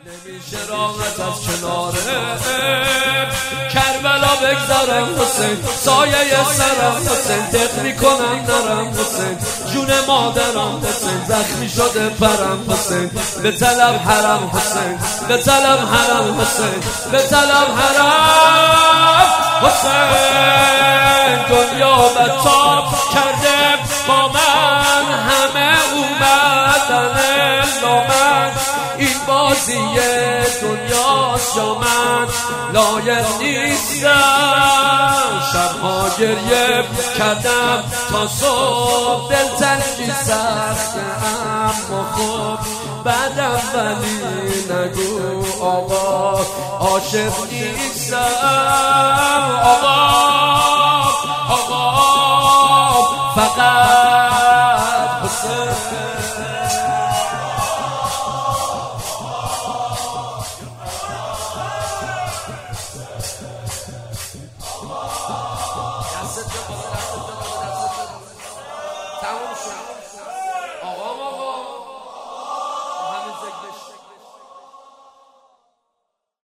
نمیشه راحت از کناره کربلا بگذارم حسین، سایه سرم حسین، دق میکنم نرم حسین، جون مادرم حسین، زخمی شده پرم حسین، به طلب حرم حسین، به طلب حرم حسین، به طلب حرم حسین. دنیا بتاب کرده با من، همه اومدن لامن، این بازی دنیاست یا من لایق نیستم. شبها گریه کردم تا صبح، دلتنگی سخته اما خوب بعدم، ولی نگو آقا عاشق نیستم. آقا فقط حسین. تموم شد.